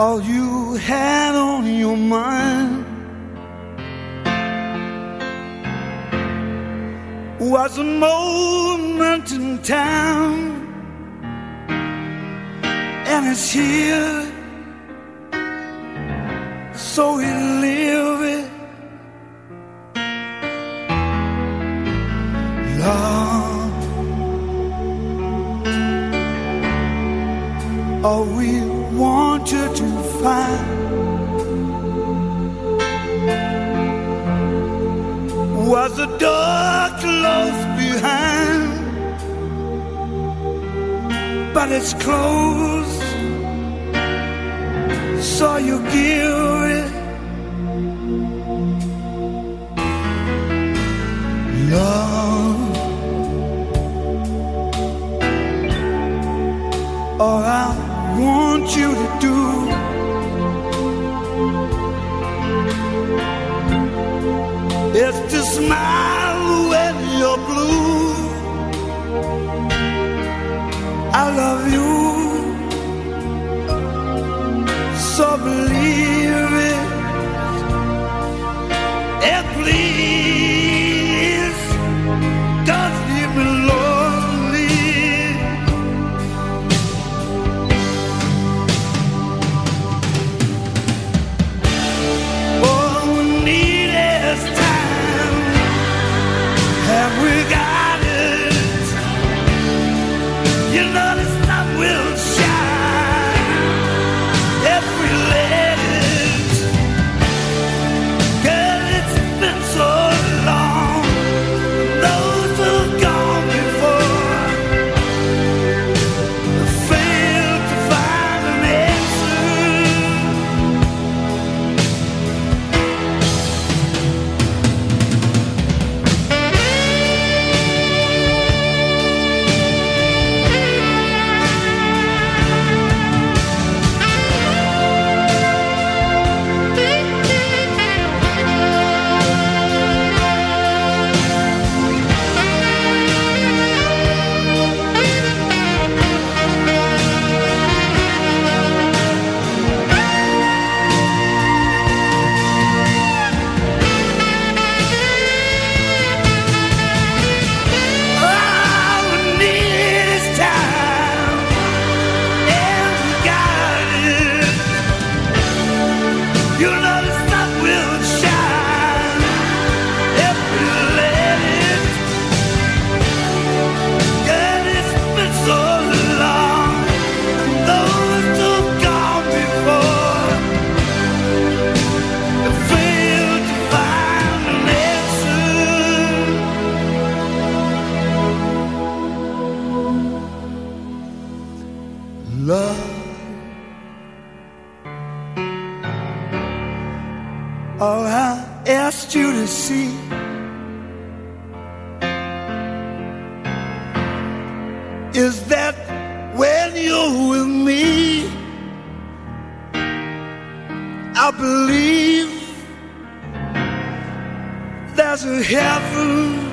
all you had on your mind was a moment in time, and it's here, so we live it. Love, all we want you to find was a door close behind, but it's closed, so you give it. Love, all I want you to do is to smile when you're blue. I love you, so believe it. And please don't leave me lonely. All we need is time, and we got it. You know the sun will shine if we let it. Girl, it's been so long. Those who've gone before failed to find an answer. All we need is time, and we got it. You know the sun will shine if we let it. Girl, it's been so long. Those who've gone before failed to find an answer. Love, all I asked you to see is that when you're with me, I believe there's a heaven